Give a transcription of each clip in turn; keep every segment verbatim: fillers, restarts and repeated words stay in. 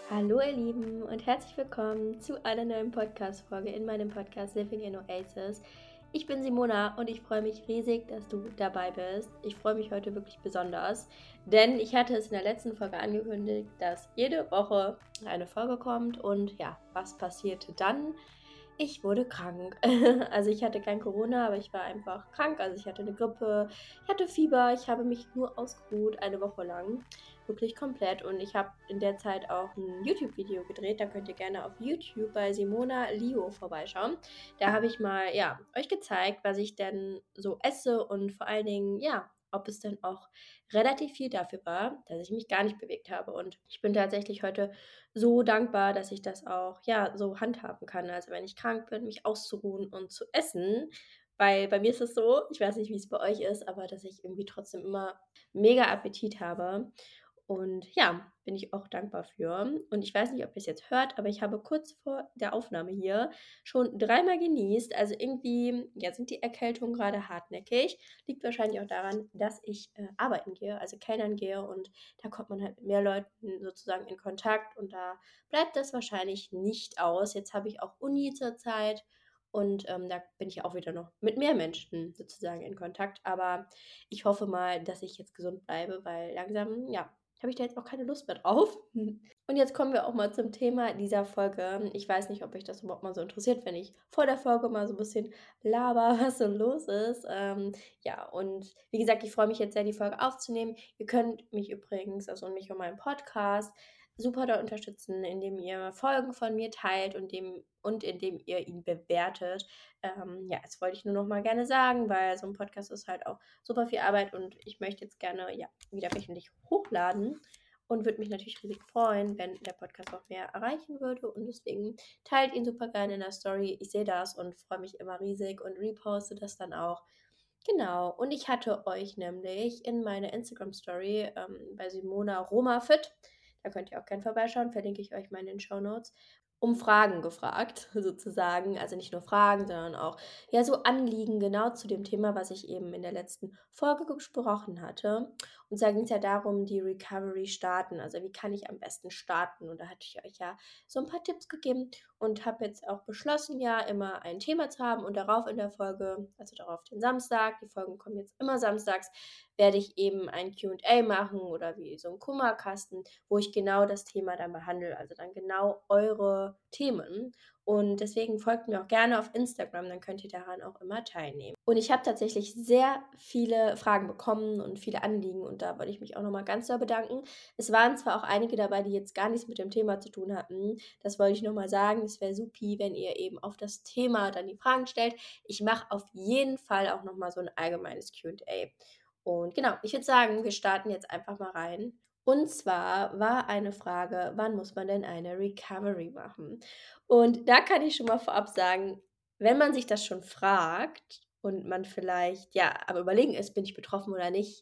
Hallo ihr Lieben und herzlich willkommen zu einer neuen Podcast-Folge in meinem Podcast Living in Oasis. Ich bin Simona und ich freue mich riesig, dass du dabei bist. Ich freue mich heute wirklich besonders, denn ich hatte es in der letzten Folge angekündigt, dass jede Woche eine Folge kommt und ja, was passierte dann? Ich wurde krank. Also ich hatte kein Corona, aber ich war einfach krank. Also ich hatte eine Grippe, ich hatte Fieber, ich habe mich nur ausgeruht eine Woche lang. Wirklich komplett. Und ich habe in der Zeit auch ein YouTube-Video gedreht. Da könnt ihr gerne auf YouTube bei Simona Lio vorbeischauen. Da habe ich mal, ja, euch gezeigt, was ich denn so esse und vor allen Dingen, ja, ob es denn auch relativ viel dafür war, dass ich mich gar nicht bewegt habe. Und ich bin tatsächlich heute so dankbar, dass ich das auch, ja, so handhaben kann. Also wenn ich krank bin, mich auszuruhen und zu essen. Weil bei mir ist es so, ich weiß nicht, wie es bei euch ist, aber dass ich irgendwie trotzdem immer mega Appetit habe. Und ja, bin ich auch dankbar für. Und ich weiß nicht, ob ihr es jetzt hört, aber ich habe kurz vor der Aufnahme hier schon dreimal genießt. Also irgendwie, ja, sind die Erkältungen gerade hartnäckig. Liegt wahrscheinlich auch daran, dass ich äh, arbeiten gehe, also kellnern gehe. Und da kommt man halt mit mehr Leuten sozusagen in Kontakt. Und da bleibt das wahrscheinlich nicht aus. Jetzt habe ich auch Uni zurzeit. Und ähm, da bin ich auch wieder noch mit mehr Menschen sozusagen in Kontakt. Aber ich hoffe mal, dass ich jetzt gesund bleibe, weil langsam, ja, habe ich da jetzt auch keine Lust mehr drauf. Und jetzt kommen wir auch mal zum Thema dieser Folge. Ich weiß nicht, ob euch das überhaupt mal so interessiert, wenn ich vor der Folge mal so ein bisschen laber, was so los ist. Ähm, ja, und wie gesagt, ich freue mich jetzt sehr, die Folge aufzunehmen. Ihr könnt mich übrigens, also mich und meinen Podcast, super da unterstützen, indem ihr Folgen von mir teilt und, dem, und indem ihr ihn bewertet. Ähm, ja, das wollte ich nur noch mal gerne sagen, weil so ein Podcast ist halt auch super viel Arbeit und ich möchte jetzt gerne ja, wieder wöchentlich hochladen und würde mich natürlich riesig freuen, wenn der Podcast noch mehr erreichen würde. Und deswegen teilt ihn super gerne in der Story. Ich sehe das und freue mich immer riesig und reposte das dann auch. Genau, und ich hatte euch nämlich in meiner Instagram-Story ähm, bei Simona Romafit, da könnt ihr auch gerne vorbeischauen, verlinke ich euch mal in den Show Notes, um Fragen gefragt, sozusagen. Also nicht nur Fragen, sondern auch ja so Anliegen genau zu dem Thema, was ich eben in der letzten Folge besprochen hatte. Und zwar ging es ja darum, die Recovery starten. Also wie kann ich am besten starten? Und da hatte ich euch ja so ein paar Tipps gegeben und habe jetzt auch beschlossen, ja immer ein Thema zu haben und darauf in der Folge, also darauf den Samstag, die Folgen kommen jetzt immer samstags, werde ich eben ein Q und A machen oder wie so ein Kummerkasten, wo ich genau das Thema dann behandle, also dann genau eure Themen. Und deswegen folgt mir auch gerne auf Instagram, dann könnt ihr daran auch immer teilnehmen. Und ich habe tatsächlich sehr viele Fragen bekommen und viele Anliegen und da wollte ich mich auch nochmal ganz doll bedanken. Es waren zwar auch einige dabei, die jetzt gar nichts mit dem Thema zu tun hatten, das wollte ich nochmal sagen. Es wäre supi, wenn ihr eben auf das Thema dann die Fragen stellt. Ich mache auf jeden Fall auch nochmal so ein allgemeines Q und A. Und genau, ich würde sagen, wir starten jetzt einfach mal rein. Und zwar war eine Frage, wann muss man denn eine Recovery machen? Und da kann ich schon mal vorab sagen, wenn man sich das schon fragt und man vielleicht, ja, am Überlegen ist, bin ich betroffen oder nicht,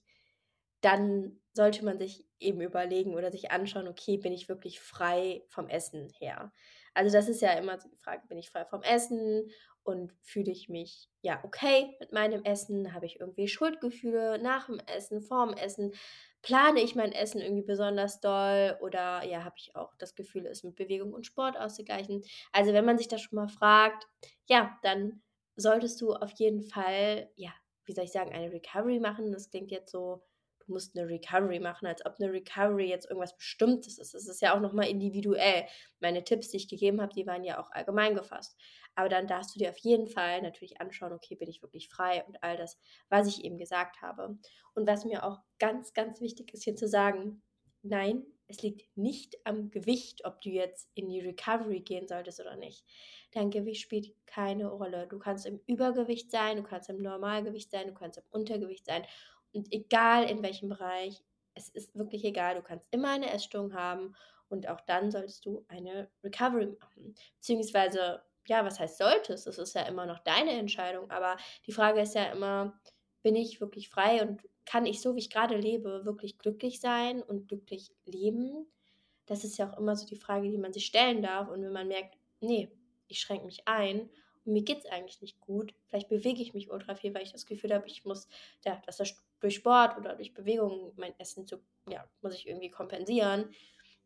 dann sollte man sich eben überlegen oder sich anschauen: „Okay, bin ich wirklich frei vom Essen her?“ Also, das ist ja immer so die Frage: „Bin ich frei vom Essen und fühle ich mich, ja, okay mit meinem Essen? Habe ich irgendwie Schuldgefühle nach dem Essen, vorm Essen? Plane ich mein Essen irgendwie besonders doll oder, ja, habe ich auch das Gefühl, es mit Bewegung und Sport auszugleichen?“ Also, wenn man sich das schon mal fragt, ja, dann solltest du auf jeden Fall, ja, wie soll ich sagen, eine Recovery machen. Das klingt jetzt so, du musst 'ne Recovery machen, als ob 'ne Recovery jetzt irgendwas Bestimmtes ist. Es ist ja auch noch mal individuell. Meine Tipps, die ich gegeben habe, die waren ja auch allgemein gefasst. Aber dann darfst du dir auf jeden Fall natürlich anschauen: „Okay, bin ich wirklich frei?“ und all das, was ich eben gesagt habe. Und was mir auch ganz, ganz wichtig ist hier zu sagen: Nein, es liegt nicht am Gewicht, ob du jetzt in die Recovery gehen solltest oder nicht. Dein Gewicht spielt keine Rolle. Du kannst im Übergewicht sein, du kannst im Normalgewicht sein, du kannst im Untergewicht sein. Und egal in welchem Bereich, es ist wirklich egal, du kannst immer eine Essstörung haben und auch dann solltest du eine Recovery machen. Beziehungsweise, ja, was heißt solltest? Das ist ja immer noch deine Entscheidung, aber die Frage ist ja immer, bin ich wirklich frei und kann ich so, wie ich gerade lebe, wirklich glücklich sein und glücklich leben? Das ist ja auch immer so die Frage, die man sich stellen darf. Und wenn man merkt, nee, ich schränke mich ein und mir geht's eigentlich nicht gut, vielleicht bewege ich mich ultra viel, weil ich das Gefühl habe, ich muss, ja, dass das durch Sport oder durch Bewegung mein Essen zu, ja, muss ich irgendwie kompensieren.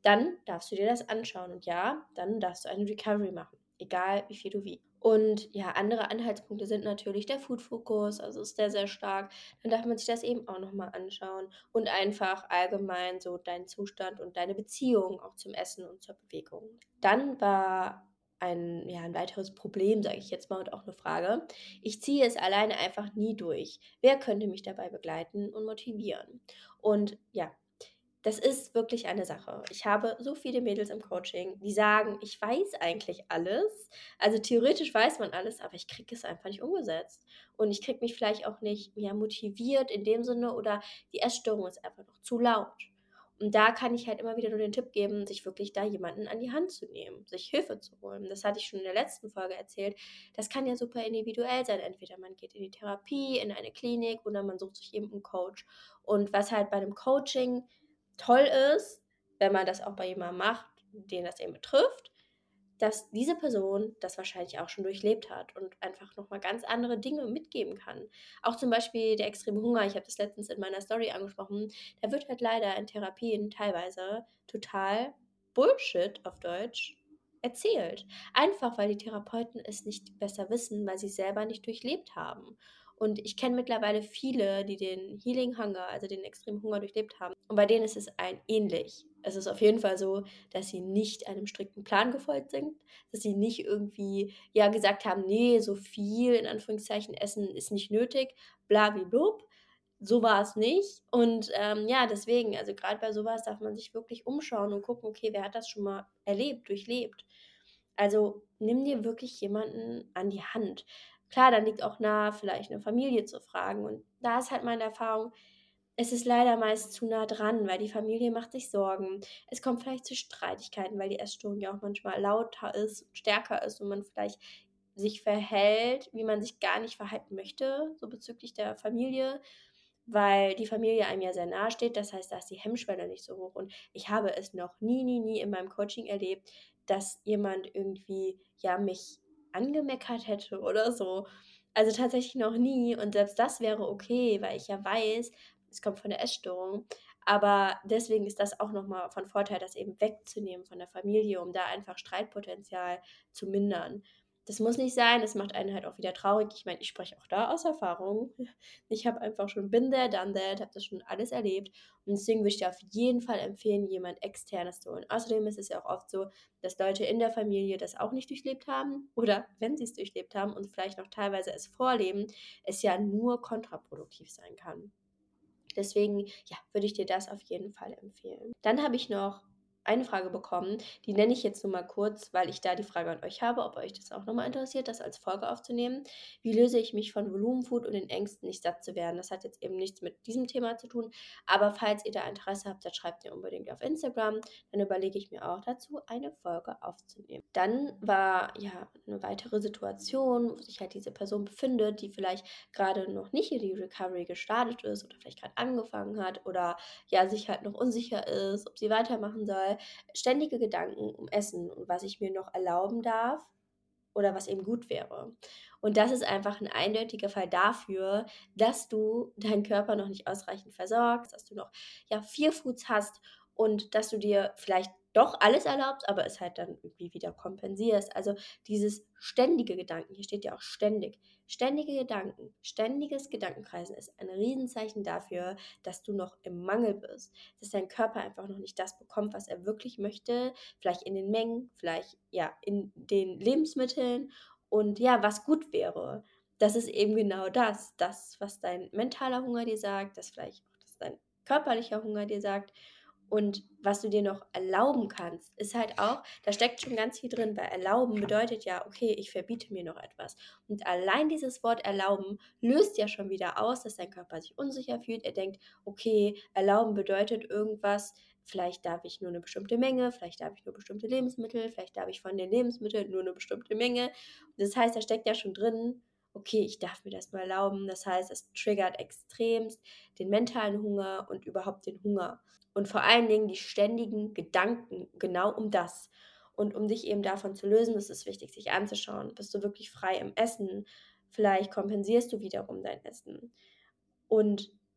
dann darfst du dir das anschauen und ja, dann darfst du eine Recovery machen, egal wie viel du wiegst. Und ja, andere Anhaltspunkte sind natürlich der Food-Fokus, also ist der sehr stark. Dann darf man sich das eben auch nochmal anschauen und einfach allgemein so deinen Zustand und deine Beziehung auch zum Essen und zur Bewegung. Dann war ein, ja, ein weiteres Problem, sage ich jetzt mal, und auch eine Frage. Ich ziehe es alleine einfach nie durch. Wer könnte mich dabei begleiten und motivieren? Und ja, das ist wirklich eine Sache. Ich habe so viele Mädels im Coaching, die sagen: „Ich weiß eigentlich alles. Also, theoretisch weiß man alles, aber ich kriege es einfach nicht umgesetzt. Und ich kriege mich vielleicht auch nicht, ja, motiviert in dem Sinne oder die Essstörung ist einfach noch zu laut.“ Und da kann ich halt immer wieder nur den Tipp geben, sich wirklich da jemanden an die Hand zu nehmen, sich Hilfe zu holen. Das hatte ich schon in der letzten Folge erzählt. Das kann ja super individuell sein. Entweder man geht in die Therapie, in eine Klinik oder man sucht sich eben einen Coach. Und was halt bei einem Coaching toll ist, wenn man das auch bei jemandem macht, den das eben betrifft, dass diese Person das wahrscheinlich auch schon durchlebt hat und einfach noch mal ganz andere Dinge mitgeben kann. Auch zum Beispiel der extreme Hunger, ich habe das letztens in meiner Story angesprochen, da wird halt leider in Therapien teilweise total Bullshit auf Deutsch erzählt. Einfach, weil die Therapeuten es nicht besser wissen, weil sie's selber nicht durchlebt haben. Und ich kenne mittlerweile viele, die den Healing Hunger, also den extremen Hunger durchlebt haben. Und bei denen ist es ein ähnlich. Es ist auf jeden Fall so, dass sie nicht einem strikten Plan gefolgt sind, dass sie nicht irgendwie, ja, gesagt haben: „Nee, so viel in Anführungszeichen Essen ist nicht nötig, blabiblub.“ So war es nicht. Und, ähm, ja, deswegen, also gerade bei sowas darf man sich wirklich umschauen und gucken: „Okay, wer hat das schon mal erlebt, durchlebt?“ Also, nimm dir wirklich jemanden an die Hand. Klar, dann liegt auch nahe, vielleicht eine Familie zu fragen. Und da ist halt meine Erfahrung, es ist leider meist zu nah dran, weil die Familie macht sich Sorgen. Es kommt vielleicht zu Streitigkeiten, weil die Essstörung ja auch manchmal lauter ist, stärker ist und man vielleicht sich verhält, wie man sich gar nicht verhalten möchte, so bezüglich der Familie, weil die Familie einem ja sehr nahe steht. Das heißt, da ist die Hemmschwelle nicht so hoch. Und ich habe es noch nie, nie, nie in meinem Coaching erlebt, dass jemand irgendwie, ja, mich angemeckert hätte oder so. Also tatsächlich noch nie. Und selbst das wäre okay, weil ich ja weiß, es kommt von der Essstörung. Aber deswegen ist das auch noch mal von Vorteil, das eben wegzunehmen von der Familie, um da einfach Streitpotenzial zu mindern. Das muss nicht sein, das macht einen halt auch wieder traurig. Ich meine, ich spreche auch da aus Erfahrung. Ich habe einfach schon been there, done that, habe das schon alles erlebt und deswegen würde ich dir auf jeden Fall empfehlen, jemand Externes zu holen. Außerdem ist es ja auch oft so, dass Leute in der Familie das auch nicht durchlebt haben oder wenn sie es durchlebt haben und vielleicht noch teilweise es vorleben, es ja nur kontraproduktiv sein kann. Deswegen, ja, würde ich dir das auf jeden Fall empfehlen. Dann habe ich noch eine Frage bekommen, die nenne ich jetzt nur mal kurz, weil ich da die Frage an euch habe, ob euch das auch noch mal interessiert, das als Folge aufzunehmen. Wie löse ich mich von Volumenfood und den Ängsten, nicht satt zu werden? Das hat jetzt eben nichts mit diesem Thema zu tun, aber falls ihr da Interesse habt, dann schreibt ihr unbedingt auf Instagram. Dann überlege ich mir auch dazu, eine Folge aufzunehmen. Dann war ja eine weitere Situation, wo sich halt diese Person befindet, die vielleicht gerade noch nicht in die Recovery gestartet ist oder vielleicht gerade angefangen hat oder ja sich halt noch unsicher ist, ob sie weitermachen soll. Ständige Gedanken um Essen und was ich mir noch erlauben darf oder was eben gut wäre. Und das ist einfach ein eindeutiger Fall dafür, dass du deinen Körper noch nicht ausreichend versorgst, dass du noch, ja, vier Foods hast und dass du dir vielleicht doch alles erlaubst, aber es halt dann irgendwie wieder kompensierst. Also, dieses ständige Gedanken, hier steht ja auch ständig, ständige Gedanken, ständiges Gedankenkreisen ist ein Riesenzeichen dafür, dass du noch im Mangel bist, dass dein Körper einfach noch nicht das bekommt, was er wirklich möchte, vielleicht in den Mengen, vielleicht, ja, in den Lebensmitteln und ja, was gut wäre. Das ist eben genau das, das, was dein mentaler Hunger dir sagt, das vielleicht auch, was dein körperlicher Hunger dir sagt und was du dir noch erlauben kannst, ist halt auch, da steckt schon ganz viel drin, weil erlauben bedeutet ja, okay, ich verbiete mir noch etwas. Und allein dieses Wort erlauben löst ja schon wieder aus, dass dein Körper sich unsicher fühlt. Er denkt, okay, erlauben bedeutet irgendwas, vielleicht darf ich nur eine bestimmte Menge, vielleicht darf ich nur bestimmte Lebensmittel, vielleicht darf ich von den Lebensmitteln nur eine bestimmte Menge. Das heißt, da steckt ja schon drin, okay, ich darf mir das nur erlauben. Das heißt, es triggert extremst den mentalen Hunger und überhaupt den Hunger. Und vor allen Dingen die ständigen Gedanken genau um das. Und um dich eben davon zu lösen, ist es wichtig, sich anzuschauen. Bist du wirklich frei im Essen? Vielleicht kompensierst du wiederum dein Essen. Und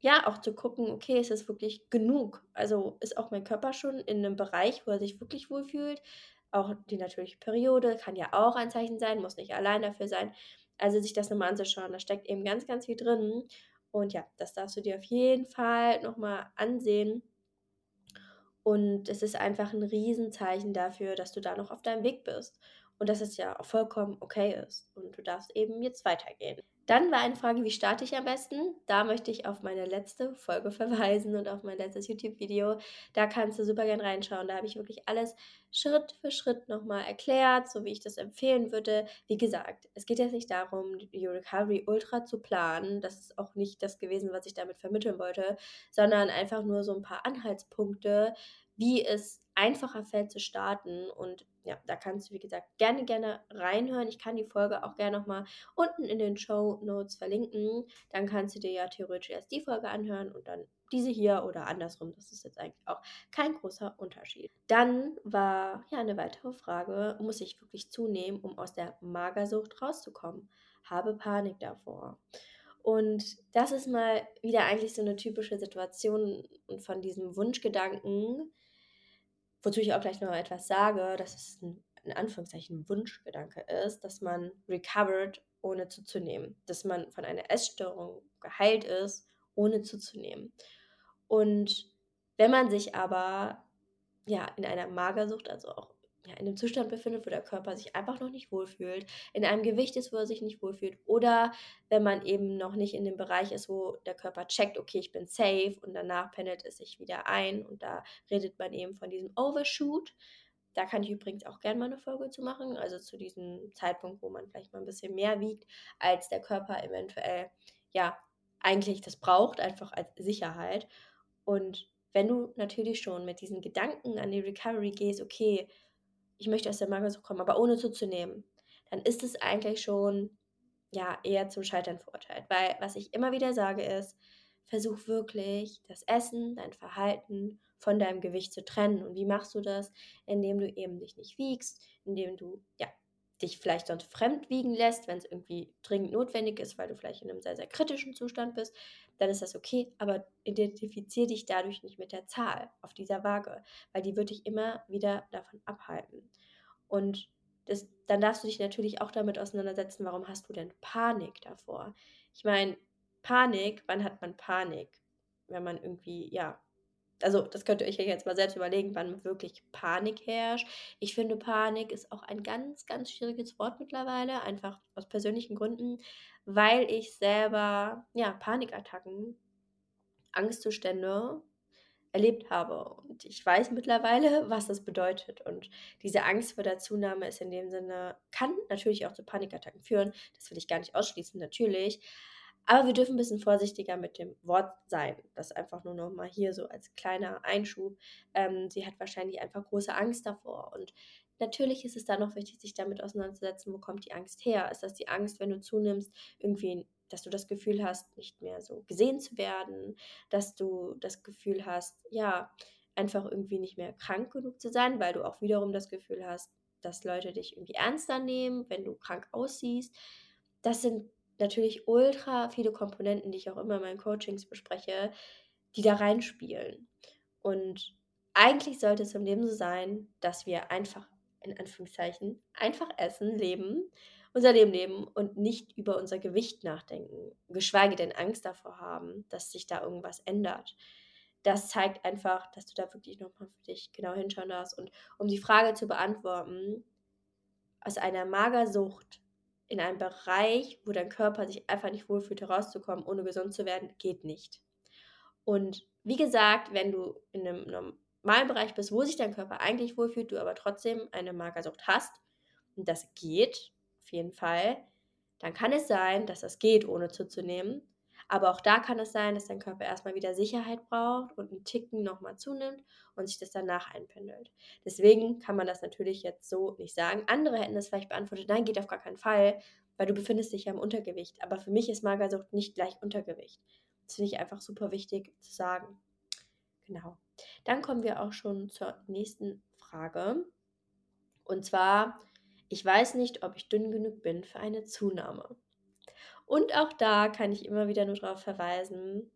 ja, auch zu gucken, okay, ist es wirklich genug? Also, ist auch mein Körper schon in einem Bereich, wo er sich wirklich wohlfühlt? Auch die natürliche Periode kann ja auch ein Zeichen sein, muss nicht allein dafür sein. Also, sich das noch mal anzuschauen, da steckt eben ganz, ganz viel drin. Und ja, das darfst du dir auf jeden Fall noch mal ansehen. Und es ist einfach ein Riesenzeichen dafür, dass du da noch auf deinem Weg bist und dass es ja auch vollkommen okay ist und du darfst eben jetzt weitergehen. Dann war eine Frage: „Wie starte ich am besten?“ Da möchte ich auf meine letzte Folge verweisen und auf mein letztes YouTube-Video. Da kannst du super gern reinschauen. Da habe ich wirklich alles Schritt für Schritt noch mal erklärt, so wie ich das empfehlen würde. Wie gesagt, es geht jetzt nicht darum, die Recovery ultra zu planen. Das ist auch nicht das gewesen, was ich damit vermitteln wollte, sondern einfach nur so ein paar Anhaltspunkte, wie es einfacher fällt zu starten. Und ja, da kannst du, wie gesagt, gerne, gerne reinhören. Ich kann die Folge auch gerne noch mal unten in den Show Notes verlinken. Dann kannst du dir ja theoretisch erst die Folge anhören und dann diese hier oder andersrum. Das ist jetzt eigentlich auch kein großer Unterschied. Dann war ja eine weitere Frage: Muss ich wirklich zunehmen, um aus der Magersucht rauszukommen? Habe Panik davor. Und das ist mal wieder eigentlich so eine typische Situation und von diesem Wunschgedanken, wozu ich auch gleich noch etwas sage, dass es 'n in Anführungszeichen Wunschgedanke ist, dass man recovert, ohne zuzunehmen, dass man von einer Essstörung geheilt ist, ohne zuzunehmen. Und wenn man sich aber, ja, in einer Magersucht, also auch, ja, in 'nem Zustand befindet, wo der Körper sich einfach noch nicht wohlfühlt, in einem Gewicht ist, wo er sich nicht wohlfühlt, oder wenn man eben noch nicht in dem Bereich ist, wo der Körper checkt: „Okay, ich bin safe“, und danach pendelt es sich wieder ein und da redet man eben von diesem Overshoot. Da kann ich übrigens auch gerne mal 'ne Folge zu machen, also zu diesem Zeitpunkt, wo man vielleicht mal 'n bisschen mehr wiegt, als der Körper eventuell, ja, eigentlich das braucht, einfach als Sicherheit. Und wenn du natürlich schon mit diesen Gedanken an die Recovery gehst: „Okay, ich möchte aus der Magersucht kommen, aber ohne zuzunehmen“, dann ist es eigentlich schon, ja, eher zum Scheitern verurteilt. Weil was ich immer wieder sage ist: Versuch wirklich, das Essen, dein Verhalten von deinem Gewicht zu trennen. Und wie machst du das? Indem du eben dich nicht wiegst, indem du, ja, dich vielleicht sonst fremd wiegen lässt, wenn es irgendwie dringend notwendig ist, weil du vielleicht in einem sehr, sehr kritischen Zustand bist, dann ist das okay, aber identifiziere dich dadurch nicht mit der Zahl auf dieser Waage, weil die wird dich immer wieder davon abhalten. Und das dann darfst du dich natürlich auch damit auseinandersetzen, warum hast du denn Panik davor? Ich meine, Panik, wann hat man Panik? Wenn man irgendwie, ja, also, das könnt ihr euch ja jetzt mal selbst überlegen, wann wirklich Panik herrscht. Ich finde, Panik ist auch ein ganz, ganz schwieriges Wort mittlerweile, einfach aus persönlichen Gründen, weil ich selber, ja, Panikattacken, Angstzustände erlebt habe. Und ich weiß mittlerweile, was das bedeutet. Und diese Angst vor der Zunahme ist in dem Sinne, kann natürlich auch zu Panikattacken führen. Das will ich gar nicht ausschließen, natürlich. Aber wir dürfen ein bisschen vorsichtiger mit dem Wort sein. Das einfach nur noch mal hier so als kleiner Einschub. Ähm, sie hat wahrscheinlich einfach große Angst davor. Und natürlich ist es dann noch wichtig, sich damit auseinanderzusetzen, wo kommt die Angst her? Ist das die Angst, wenn du zunimmst, irgendwie, dass du das Gefühl hast, nicht mehr so gesehen zu werden, dass du das Gefühl hast, ja, einfach irgendwie nicht mehr krank genug zu sein, weil du auch wiederum das Gefühl hast, dass Leute dich irgendwie ernster nehmen, wenn du krank aussiehst. Das sind natürlich ultra viele Komponenten, die ich auch immer in meinen Coachings bespreche, die da reinspielen. Und eigentlich sollte es im Leben so sein, dass wir einfach, in Anführungszeichen, einfach essen, leben, unser Leben leben und nicht über unser Gewicht nachdenken, geschweige denn Angst davor haben, dass sich da irgendwas ändert. Das zeigt einfach, dass du da wirklich noch mal für dich genau hinschauen darfst. Und um die Frage zu beantworten, aus einer Magersucht in einem Bereich, wo dein Körper sich einfach nicht wohlfühlt, herauszukommen, ohne gesund zu werden, geht nicht. Und wie gesagt, wenn du in einem normalen Bereich bist, wo sich dein Körper eigentlich wohlfühlt, du aber trotzdem eine Magersucht hast, und das geht auf jeden Fall, dann kann es sein, dass das geht, ohne zuzunehmen. Aber auch da kann es sein, dass dein Körper erstmal wieder Sicherheit braucht und 'n Ticken noch mal zunimmt und sich das danach einpendelt. Deswegen kann man das natürlich jetzt so nicht sagen. Andere hätten das vielleicht beantwortet: „Nein, geht auf gar keinen Fall, weil du befindest dich ja im Untergewicht.“ Aber für mich ist Magersucht nicht gleich Untergewicht. Das finde ich einfach super wichtig zu sagen. Genau. Dann kommen wir auch schon zur nächsten Frage. Und zwar: „Ich weiß nicht, ob ich dünn genug bin für eine Zunahme.“ Und auch da kann ich immer wieder nur darauf verweisen,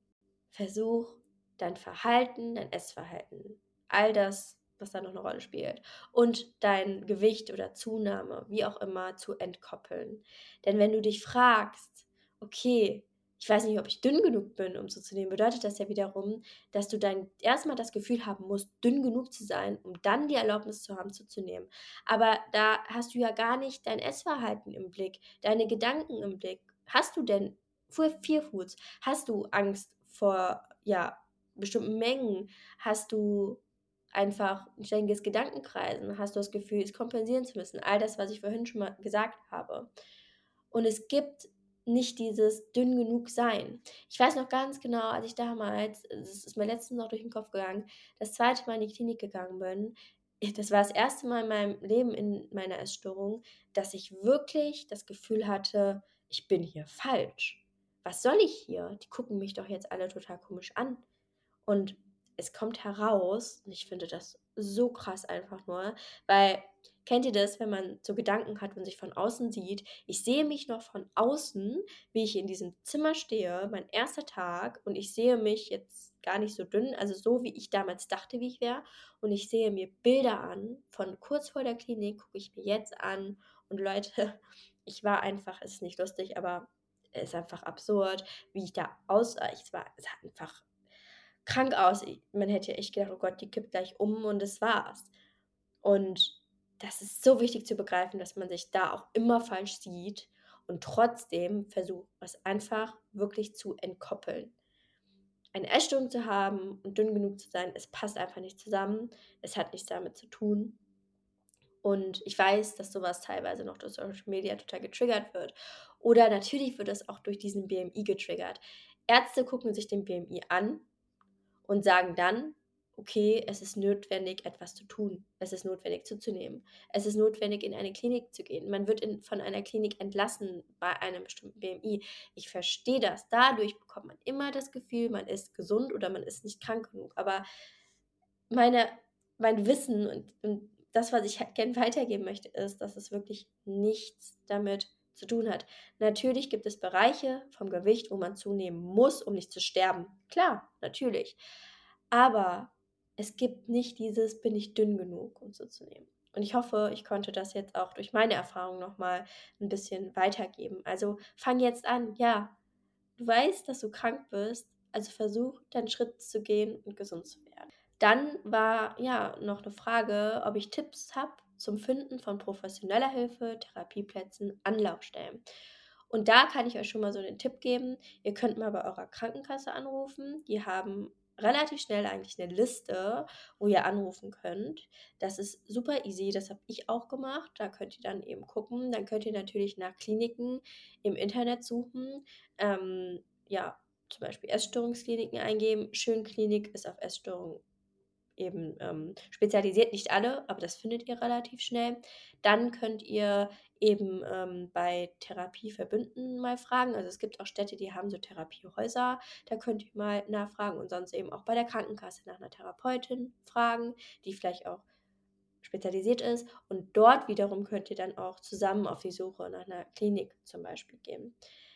versuch dein Verhalten, dein Essverhalten, all das, was da noch eine Rolle spielt, und dein Gewicht oder Zunahme, wie auch immer, zu entkoppeln. Denn wenn du dich fragst: „Okay, ich weiß nicht, ob ich dünn genug bin, um zuzunehmen“, bedeutet das ja wiederum, dass du dann erst mal das Gefühl haben musst, dünn genug zu sein, um dann die Erlaubnis zu haben, zuzunehmen. Aber da hast du ja gar nicht dein Essverhalten im Blick, deine Gedanken im Blick. Hast du denn Fu Fear Foods? Hast du Angst vor, ja, bestimmten Mengen? Hast du einfach 'n ständiges Gedankenkreisen? Hast du das Gefühl, es kompensieren zu müssen? All das, was ich vorhin schon mal gesagt habe. Und es gibt nicht dieses dünn genug sein. Ich weiß noch ganz genau, als ich damals, es ist mir letztens noch durch den Kopf gegangen, das zweite Mal in die Klinik gegangen bin. Das war das erste Mal in meinem Leben in meiner Essstörung, dass ich wirklich das Gefühl hatte: „Ich bin hier falsch. Was soll ich hier? Die gucken mich doch jetzt alle total komisch an.“ Und es kommt heraus, und ich finde das so krass einfach nur, weil kennt ihr das, wenn man so Gedanken hat und sich von außen sieht? Ich sehe mich noch von außen, wie ich in diesem Zimmer stehe, mein erster Tag, und ich sehe mich jetzt gar nicht so dünn, also so, wie ich damals dachte, wie ich wäre. Und ich sehe mir Bilder an von kurz vor der Klinik, gucke ich mir jetzt an, und Leute, ich war einfach, es ist nicht lustig, aber es ist einfach absurd, wie ich da aussah. Ich war, es sah einfach krank aus. I Man hätte echt gedacht: „Oh Gott, die kippt gleich um“, und das war's. Und das ist so wichtig zu begreifen, dass man sich da auch immer falsch sieht und trotzdem versucht, es einfach wirklich zu entkoppeln. Eine Essstörung zu haben und dünn genug zu sein, es passt einfach nicht zusammen. Es hat nichts damit zu tun. Und ich weiß, dass sowas teilweise noch durch Social Media total getriggert wird. Oder natürlich wird es auch durch diesen B M I getriggert. Ärzte gucken sich den B M I an und sagen dann: „Okay, es ist notwendig, etwas zu tun. Es ist notwendig, zuzunehmen. Es ist notwendig, in eine Klinik zu gehen.“ Man wird in von einer Klinik entlassen bei einem bestimmten B M I. Ich verstehe das. Dadurch bekommt man immer das Gefühl, man ist gesund oder man ist nicht krank genug. Aber meine mein Wissen und und das, was ich halt gern weitergeben möchte, ist, dass es wirklich nichts damit zu tun hat. Natürlich gibt es Bereiche vom Gewicht, wo man zunehmen muss, um nicht zu sterben. Klar, natürlich. Aber es gibt nicht dieses: „Bin ich dünn genug, um zuzunehmen?“ Und ich hoffe, ich konnte das jetzt auch durch meine Erfahrung noch mal 'n bisschen weitergeben. Also, fang jetzt an. Ja, du weißt, dass du krank bist, also versuch, deinen Schritt zu gehen und gesund zu werden. Dann war, ja, noch eine Frage, ob ich Tipps habe zum Finden von professioneller Hilfe, Therapieplätzen, Anlaufstellen. Und da kann ich euch schon mal so den Tipp geben: Ihr könnt mal bei eurer Krankenkasse anrufen. Die haben relativ schnell eigentlich eine Liste, wo ihr anrufen könnt. Das ist super easy, das habe ich auch gemacht. Da könnt ihr dann eben gucken. Dann könnt ihr natürlich nach Kliniken im Internet suchen. Ähm, ja, zum Beispiel Essstörungskliniken eingeben. Schönklinik ist auf Essstörungen eben, ähm, spezialisiert, nicht alle, aber das findet ihr relativ schnell. Dann könnt ihr eben, ähm, bei Therapieverbünden mal fragen. Also, es gibt auch Städte, die haben so Therapiehäuser, da könnt ihr mal nachfragen, und sonst eben auch bei der Krankenkasse nach einer Therapeutin fragen, die vielleicht auch spezialisiert ist. Und dort wiederum könnt ihr dann auch zusammen auf die Suche nach einer Klinik zum Beispiel gehen.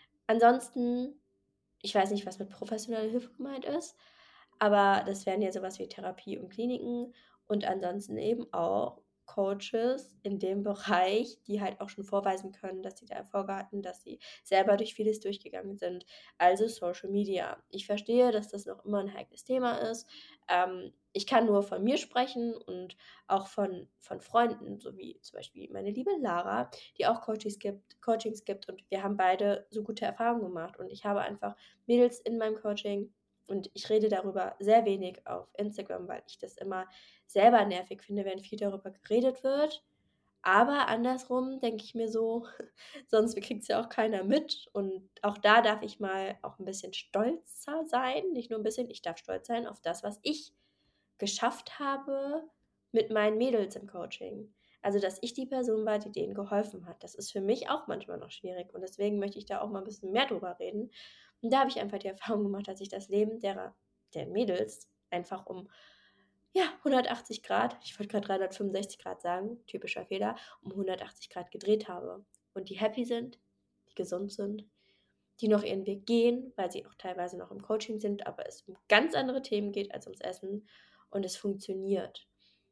Ansonsten, ich weiß nicht, was mit professioneller Hilfe gemeint ist, aber das wären ja sowas wie Therapie und Kliniken und ansonsten eben auch Coaches in dem Bereich, die halt auch schon vorweisen können, dass sie da Erfolge hatten, dass sie selber durch vieles durchgegangen sind, also Social Media. Ich verstehe, dass das noch immer ein heikles Thema ist. Ähm, ich kann nur von mir sprechen und auch von von Freunden, so wie zum Beispiel meine liebe Lara, die auch Coaches gibt Coachings gibt, und wir haben beide so gute Erfahrungen gemacht, und ich habe einfach Mädels in meinem Coaching, und ich rede darüber sehr wenig auf Instagram, weil ich das immer selber nervig finde, wenn viel darüber geredet wird. Aber andersrum denke ich mir so, sonst kriegt's ja auch keiner mit, und auch da darf ich mal auch ein bisschen stolzer sein, nicht nur ein bisschen, ich darf stolz sein auf das, was ich geschafft habe mit meinen Mädels im Coaching. Also, dass ich die Person war, die denen geholfen hat. Das ist für mich auch manchmal noch schwierig, und deswegen möchte ich da auch mal ein bisschen mehr drüber reden. Und da habe ich einfach die Erfahrung gemacht, dass ich das Leben derer der Mädels einfach um, ja, hundertachtzig Grad, ich wollte gerade dreihundertfünfundsechzig Grad sagen, typischer Fehler, um hundertachtzig Grad gedreht habe. Und die happy sind, die gesund sind, die noch ihren Weg gehen, weil sie auch teilweise noch im Coaching sind, aber es um ganz andere Themen geht als ums Essen und es funktioniert.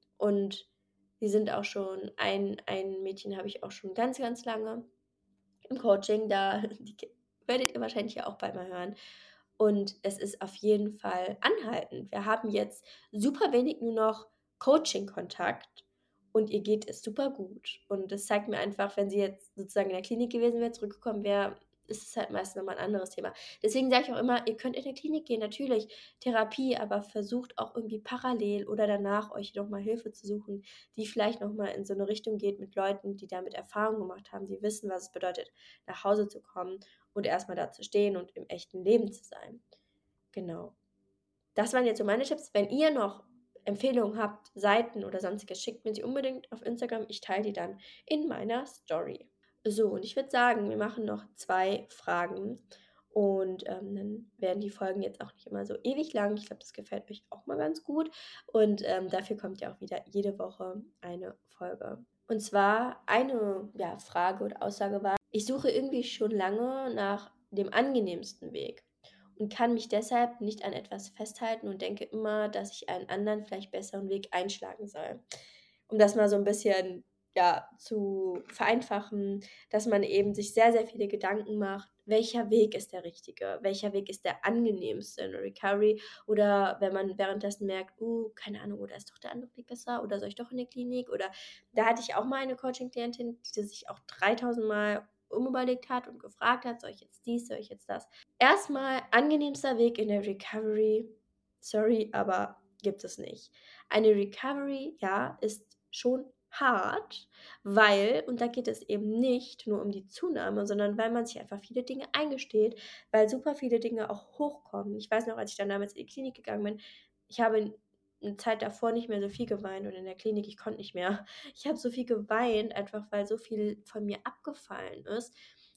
Und sie sind auch schon ein ein Mädchen habe ich auch schon ganz, ganz lange im Coaching, da die ke werdet ihr wahrscheinlich ja auch bald mal hören. Und es ist auf jeden Fall anhaltend. Wir haben jetzt super wenig nur noch Coaching-Kontakt und ihr geht es super gut. Und das zeigt mir einfach, wenn sie jetzt sozusagen in der Klinik gewesen wäre, zurückgekommen wäre, ist es halt meistens nochmal ein anderes Thema. Deswegen sage ich auch immer, ihr könnt in der Klinik gehen, natürlich Therapie, aber versucht auch irgendwie parallel oder danach euch noch mal Hilfe zu suchen, die vielleicht noch mal in so eine Richtung geht mit Leuten, die damit Erfahrung gemacht haben, die wissen, was es bedeutet, nach Hause zu kommen und erstmal da zu stehen und im echten Leben zu sein. Genau. Das waren jetzt so meine Tipps. Wenn ihr noch Empfehlungen habt, Seiten oder Sonstiges, schickt mir sie unbedingt auf Instagram. Ich teile die dann in meiner Story. So, und ich würde sagen, wir machen noch zwei Fragen und, ähm, dann werden die Folgen jetzt auch nicht immer so ewig lang. Ich glaube, das gefällt euch auch mal ganz gut und, ähm, dafür kommt ja auch wieder jede Woche eine Folge. Und zwar eine, ja, Frage oder Aussage war: „Ich suche irgendwie schon lange nach dem angenehmsten Weg und kann mich deshalb nicht an etwas festhalten und denke immer, dass ich einen anderen, vielleicht besseren Weg einschlagen soll.“ Um das mal so ein bisschen, ja, zu vereinfachen, dass man eben sich sehr, sehr viele Gedanken macht: Welcher Weg ist der richtige? Welcher Weg ist der angenehmste in der Recovery? Oder wenn man währenddessen merkt: „Uh, keine Ahnung, oder ist doch der andere Weg besser oder soll ich doch in die Klinik?“ Oder da hatte ich auch mal eine Coaching-Klientin, die sich auch dreitausend Mal umüberlegt hat und gefragt hat: „Soll ich jetzt dies, soll ich jetzt das?“ Erstmal angenehmster Weg in der Recovery, sorry, aber gibt es nicht. Eine Recovery, ja, ist schon hart, weil und da geht es eben nicht nur um die Zunahme, sondern weil man sich einfach viele Dinge eingesteht, weil super viele Dinge auch hochkommen. Ich weiß noch, als ich dann damals in die Klinik gegangen bin, ich habe 'ne Zeit davor nicht mehr so viel geweint und in der Klinik, ich konnte nicht mehr. Ich habe so viel geweint, einfach weil so viel von mir abgefallen ist.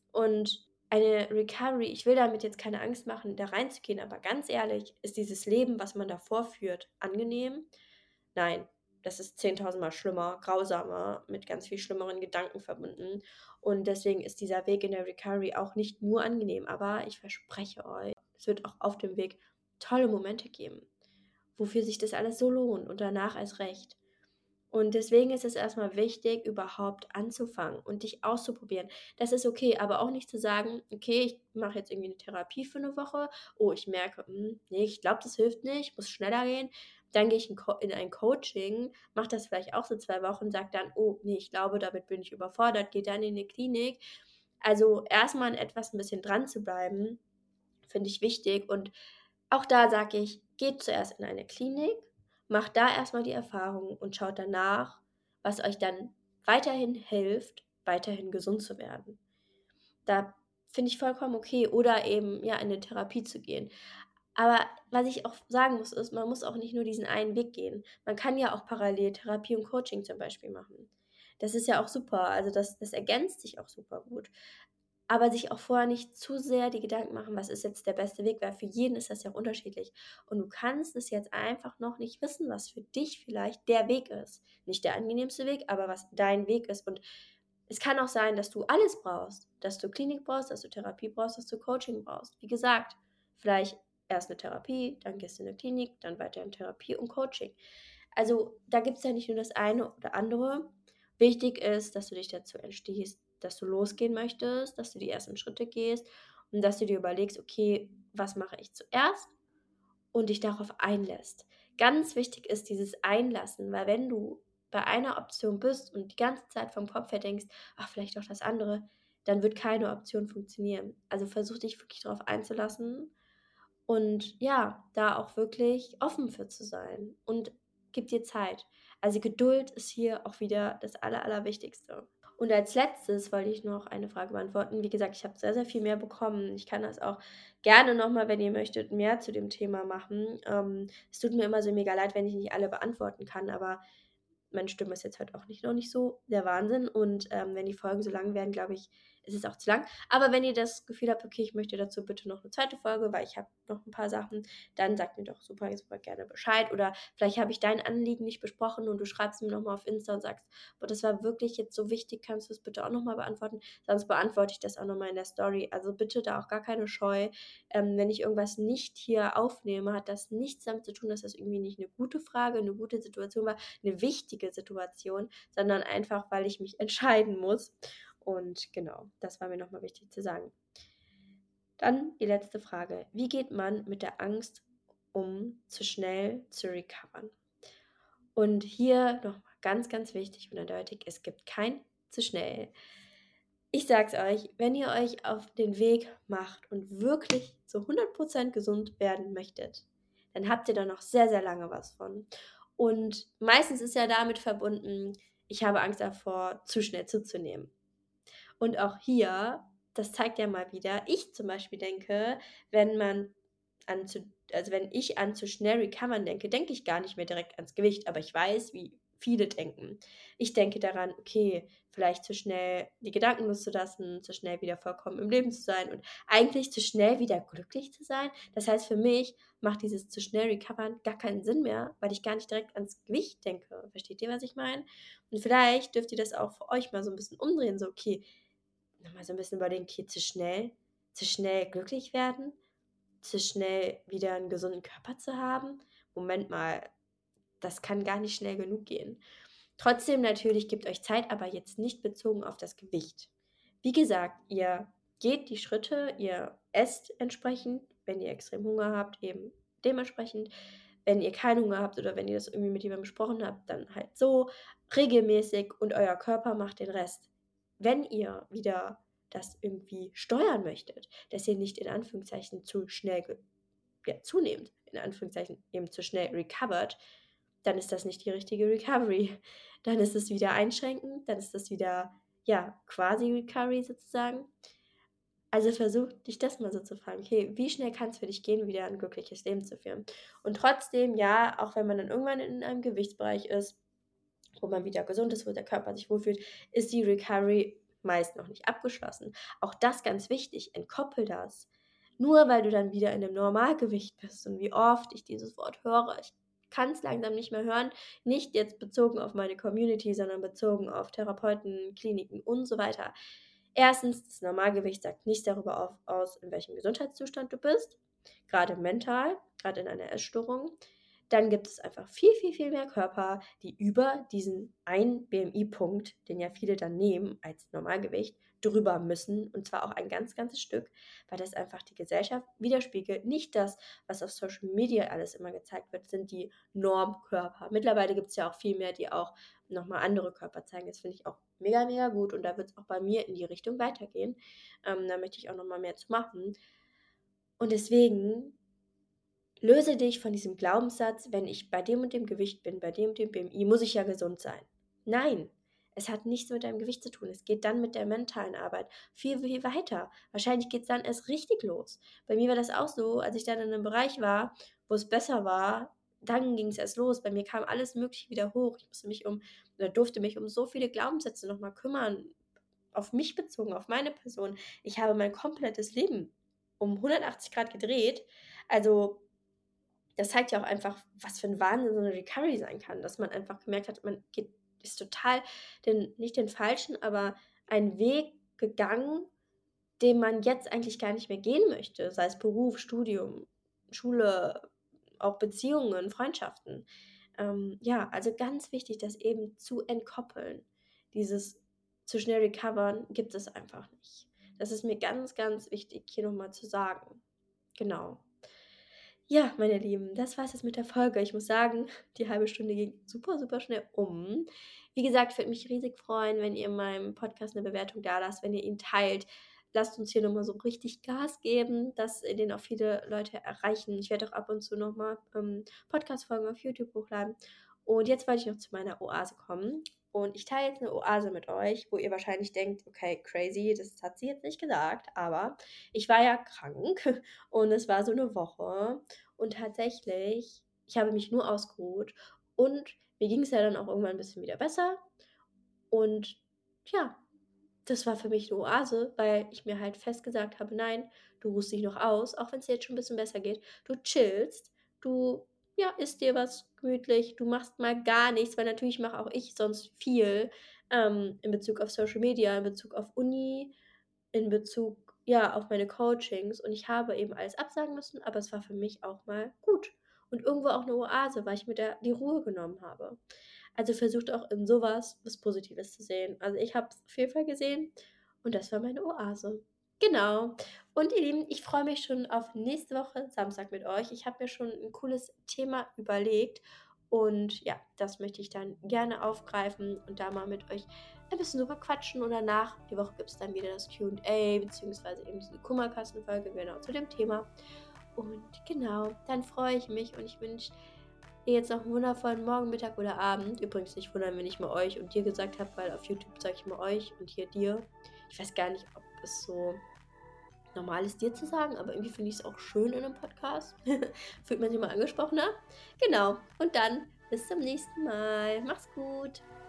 Und eine Recovery, ich will damit jetzt keine Angst machen, da reinzugehen, aber ganz ehrlich, ist dieses Leben, was man davor führt, angenehm? Nein, das ist zehntausendmal schlimmer, grausamer, mit ganz viel schlimmeren Gedanken verbunden. Und deswegen ist dieser Weg in der Recovery auch nicht nur angenehm, aber ich verspreche euch, es wird auch auf dem Weg tolle Momente geben, wofür sich das alles so lohnt und danach erst recht. Und deswegen ist es erstmal wichtig, überhaupt anzufangen und dich auszuprobieren. Das ist okay, aber auch nicht zu sagen: „Okay, ich mache jetzt irgendwie eine Therapie für eine Woche. Oh, ich merke, hm, ne, ich glaube, das hilft nicht, muss schneller gehen.“ Dann gehe ich in Co in ein Coaching, mache das vielleicht auch so zwei Wochen, sage dann: „Oh, ne, ich glaube, damit bin ich überfordert“, gehe dann in 'ne Klinik. Also, erstmal an etwas ein bisschen dran zu bleiben, finde ich wichtig und auch da sage ich: „Geht zuerst in eine Klinik, macht da erst mal die Erfahrung und schaut danach, was euch dann weiterhin hilft, weiterhin gesund zu werden.“ Da finde ich vollkommen okay oder eben, ja, in 'ne Therapie zu gehen. Aber was ich auch sagen muss, ist, man muss auch nicht nur diesen einen Weg gehen. Man kann ja auch parallel Therapie und Coaching zum Beispiel machen. Das ist ja auch super. Also, das das ergänzt sich auch super gut. Aber sich auch vorher nicht zu sehr die Gedanken machen: „Was ist jetzt der beste Weg?“ Weil für jeden ist das ja auch unterschiedlich. Und du kannst es jetzt einfach noch nicht wissen, was für dich vielleicht der Weg ist. Nicht der angenehmste Weg, aber was dein Weg ist. Und es kann auch sein, dass du alles brauchst, dass du Klinik brauchst, dass du Therapie brauchst, dass du Coaching brauchst. Wie gesagt, vielleicht erst eine Therapie, dann gehst du in 'ne Klinik, dann weiter in Therapie und Coaching. Also, da gibt's ja nicht nur das eine oder andere. Wichtig ist, dass du dich dazu entschließt, dass du losgehen möchtest, dass du die ersten Schritte gehst und dass du dir überlegst: „Okay, was mache ich zuerst?“ und dich darauf einlässt. Ganz wichtig ist dieses Einlassen, weil wenn du bei einer Option bist und die ganze Zeit vom Kopf her denkst: „Ach, vielleicht auch das andere“, dann wird keine Option funktionieren. Also, versuch dich wirklich darauf einzulassen und ja, da auch wirklich offen für zu sein und gib dir Zeit. Also, Geduld ist hier auch wieder das Aller Allerwichtigste. Und als Letztes wollte ich noch eine Frage beantworten. Wie gesagt, ich habe sehr, sehr viel mehr bekommen. Ich kann das auch gerne noch mal, wenn ihr möchtet, mehr zu dem Thema machen. Ähm, es tut mir immer so mega leid, wenn ich nicht alle beantworten kann, aber meine Stimme ist jetzt halt auch nicht noch nicht so der Wahnsinn und ähm, wenn die Folgen so lang werden, glaube ich, ist es auch zu lang. Aber wenn ihr das Gefühl habt, okay, ich möchte dazu bitte noch eine zweite Folge, weil ich habe noch ein paar Sachen, dann sagt mir doch super, super gerne Bescheid. Oder vielleicht habe ich dein Anliegen nicht besprochen und du schreibst mir nochmal auf Insta und sagst, boah, das war wirklich jetzt so wichtig, kannst du es bitte auch nochmal beantworten? Sonst beantworte ich das auch nochmal in der Story. Also bitte da auch gar keine Scheu. Ähm, wenn ich irgendwas nicht hier aufnehme, hat das nichts damit zu tun, dass das irgendwie nicht eine gute Frage, eine gute Situation war, eine wichtige Situation, sondern einfach, weil ich mich entscheiden muss. Und genau, das war mir nochmal wichtig zu sagen. Dann die letzte Frage. Wie geht man mit der Angst um, zu schnell zu recovern? Und hier nochmal ganz, ganz wichtig und eindeutig, es gibt kein zu schnell. Ich sag's euch, wenn ihr euch auf den Weg macht und wirklich zu hundert Prozent gesund werden möchtet, dann habt ihr da noch sehr, sehr lange was von. Und meistens ist ja damit verbunden, ich habe Angst davor, zu schnell zuzunehmen. Und auch hier, das zeigt ja mal wieder, ich zum Beispiel denke, wenn man an zu, also wenn ich an zu schnell recovern denke, denke ich gar nicht mehr direkt ans Gewicht, aber ich weiß, wie viele denken. Ich denke daran, okay, vielleicht zu schnell die Gedanken loszulassen, zu schnell wieder vollkommen im Leben zu sein und eigentlich zu schnell wieder glücklich zu sein. Das heißt, für mich macht dieses zu schnell recovern gar keinen Sinn mehr, weil ich gar nicht direkt ans Gewicht denke. Versteht ihr, was ich meine? Und vielleicht dürft ihr das auch für euch mal so ein bisschen umdrehen, so, okay, nochmal so ein bisschen überlegen, okay, zu schnell, zu schnell glücklich werden, zu schnell wieder einen gesunden Körper zu haben. Moment mal, das kann gar nicht schnell genug gehen. Trotzdem natürlich gebt euch Zeit, aber jetzt nicht bezogen auf das Gewicht. Wie gesagt, ihr geht die Schritte, ihr esst entsprechend, wenn ihr extrem Hunger habt, eben dementsprechend. Wenn ihr keinen Hunger habt oder wenn ihr das irgendwie mit jemandem besprochen habt, dann halt so regelmäßig und euer Körper macht den Rest. Wenn ihr wieder das irgendwie steuern möchtet, dass ihr nicht in Anführungszeichen zu schnell ja, zunehmend, in Anführungszeichen, eben zu schnell recovert, dann ist das nicht die richtige Recovery. Dann ist es wieder einschränkend, dann ist das wieder, ja, quasi Recovery sozusagen. Also versuch dich das mal so zu fragen, okay, wie schnell kann es für dich gehen, wieder ein glückliches Leben zu führen? Und trotzdem, ja, auch wenn man dann irgendwann in einem Gewichtsbereich ist, wo man wieder gesund ist, wo der Körper sich wohlfühlt, ist die Recovery meist noch nicht abgeschlossen. Auch das ganz wichtig, entkoppel das. Nur weil du dann wieder in einem Normalgewicht bist und wie oft ich dieses Wort höre, ich kann es langsam nicht mehr hören, nicht jetzt bezogen auf meine Community, sondern bezogen auf Therapeuten, Kliniken und so weiter. Erstens, das Normalgewicht sagt nichts darüber auf, aus, in welchem Gesundheitszustand du bist, gerade mental, gerade in einer Essstörung. Dann gibt es einfach viel, viel, viel mehr Körper, die über diesen einen B M I-Punkt, den ja viele dann nehmen als Normalgewicht, drüber müssen. Und zwar auch ein ganz, ganzes Stück, weil das einfach die Gesellschaft widerspiegelt. Nicht das, was auf Social Media alles immer gezeigt wird, sind die Normkörper. Mittlerweile gibt es ja auch viel mehr, die auch nochmal andere Körper zeigen. Das finde ich auch mega, mega gut. Und da wird es auch bei mir in die Richtung weitergehen. Ähm, da möchte ich auch nochmal mehr zu machen. Und deswegen löse dich von diesem Glaubenssatz, wenn ich bei dem und dem Gewicht bin, bei dem und dem B M I, muss ich ja gesund sein. Nein, es hat nichts mit deinem Gewicht zu tun. Es geht dann mit der mentalen Arbeit viel, viel weiter. Wahrscheinlich geht es dann erst richtig los. Bei mir war das auch so, als ich dann in einem Bereich war, wo es besser war, dann ging es erst los. Bei mir kam alles Mögliche wieder hoch. Ich musste mich um, oder durfte mich um so viele Glaubenssätze nochmal kümmern, auf mich bezogen, auf meine Person. Ich habe mein komplettes Leben um hundertachtzig Grad gedreht. Also das zeigt ja auch einfach, was für ein Wahnsinn so eine Recovery sein kann, dass man einfach gemerkt hat, man geht ist total den nicht den falschen, aber einen Weg gegangen, den man jetzt eigentlich gar nicht mehr gehen möchte, sei es Beruf, Studium, Schule, auch Beziehungen, Freundschaften. Ähm, ja, also ganz wichtig, das eben zu entkoppeln. Dieses zu schnell recovern gibt es einfach nicht. Das ist mir ganz, ganz wichtig, hier noch mal zu sagen. Genau. Ja, meine Lieben, das war's jetzt mit der Folge. Ich muss sagen, die halbe Stunde ging super, super schnell um. Wie gesagt, ich würde mich riesig freuen, wenn ihr meinem Podcast eine Bewertung dalasst, wenn ihr ihn teilt. Lasst uns hier nochmal so richtig Gas geben, dass den auch viele Leute erreichen. Ich werde auch ab und zu nochmal ähm, Podcast-Folgen auf YouTube hochladen. Und jetzt wollte ich noch zu meiner Oase kommen. Und ich teile jetzt eine Oase mit euch, wo ihr wahrscheinlich denkt, okay, crazy, das hat sie jetzt nicht gesagt, aber ich war ja krank und es war so eine Woche und tatsächlich, ich habe mich nur ausgeruht und mir ging es ja dann auch irgendwann ein bisschen wieder besser. Und ja, das war für mich 'ne Oase, weil ich mir halt fest gesagt habe: „Nein, du ruhst dich noch aus, auch wenn's dir jetzt schon 'n bisschen besser geht. Du chillst, du, ja, isst dir was gemütlich, du machst mal gar nichts“, weil natürlich mache auch ich sonst viel, ähm, in Bezug auf Social Media, in Bezug auf Uni, in Bezug, ja, auf meine Coachings, und ich habe eben alles absagen müssen, aber es war für mich auch mal gut und irgendwo auch 'ne Oase, weil ich mir da die Ruhe genommen habe. Also, versucht auch in so was was Positives zu sehen. Also, ich habe es auf jeden Fall gesehen und das war meine Oase. Genau. Und ihr Lieben, ich freue mich schon auf nächste Woche Samstag mit euch. Ich habe mir schon 'n cooles Thema überlegt und ja, das möchte ich dann gerne aufgreifen und da mal mit euch ein bisschen drüber quatschen, und danach die Woche gibt's dann wieder das Q und A beziehungsweise eben diese Kummerkastenfolge genau zu dem Thema. Und genau, dann freue ich mich und ich wünsche dir jetzt noch 'n wundervollen Morgen, Mittag oder Abend. Übrigens nicht wundern, wenn ich mal euch und dir gesagt habe, weil auf YouTube sage ich immer euch und hier dir. Ich weiß gar nicht, ob es so normal ist, dir zu sagen, aber irgendwie finde ich's auch schön in 'nem Podcast. Fühlt man sich mal angesprochener. Genau, und dann bis zum nächsten Mal. Mach's gut.